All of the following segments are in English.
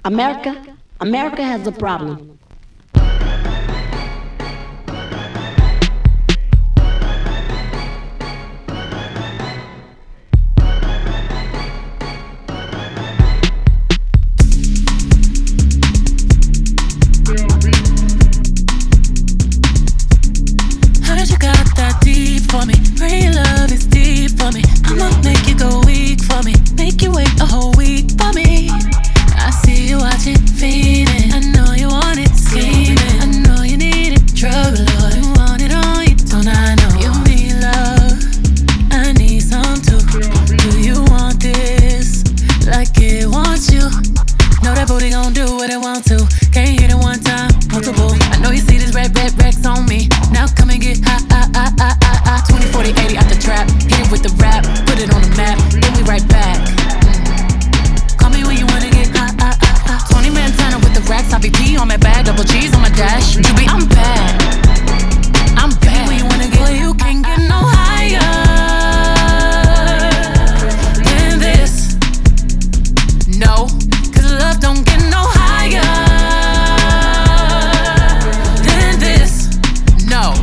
America has a problem. Heard you got that deep for me. Pray love is deep for me. I'ma make you go weak for me. Make you wait a whole week for me. I see you watching, feeding. I know you want it, scheming. I know you need it, drug lord. You want it all, you don't I know. You need love, I need some too. Do you want this like it wants you? Know that booty gon' do what it want to. Can't hit it one time, multiple. I know you see this red racks on me. Now come and get high. 20, 40, 80 out the trap. Hit it with the rap, put it on the map. Then we right back. Call me when you wanna get high. 20 Montana with the racks. IVP on my bag, double G's on my dash. You be, I'm bad. I'm bad. When you wanna get, well, you can't get no higher than this. No, cause love don't get no higher than this. No.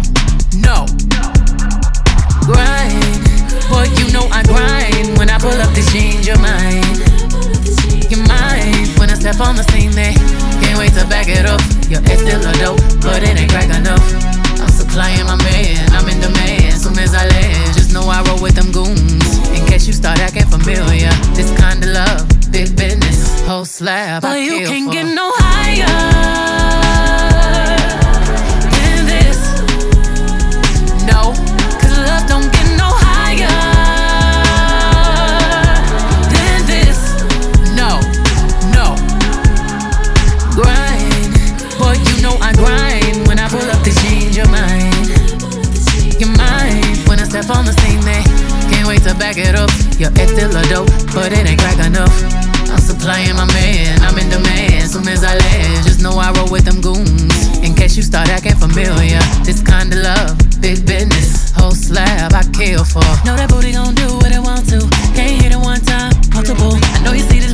Grind, boy, you know I grind. When I pull up these jeans, you're mine. You're mine. When I step on the scene, they can't wait to back it up. Your ex still a dope, but it ain't crack enough. I'm supplying my man, I'm in demand. Soon as I land, just know I roll with them goons. In case you start acting familiar, this kind of love, big business, whole slab. Boy, you can't get no higher than this. No, cause love don't get no higher than this. No. Grind, boy, you know I grind. When I pull up these jeans, you're mine. You're mine. When I step on the scene, they can't wait to back it up. Your ex still a dope, but it ain't crack enough. I'm supplying my man, I'm in demand. Soon as I land, just know I roll with them goons. In case you start acting familiar, this kind of love, big business, whole slab I kill for. Know that booty gon' do what it want to. Can't hit it one time, multiple. I know you see this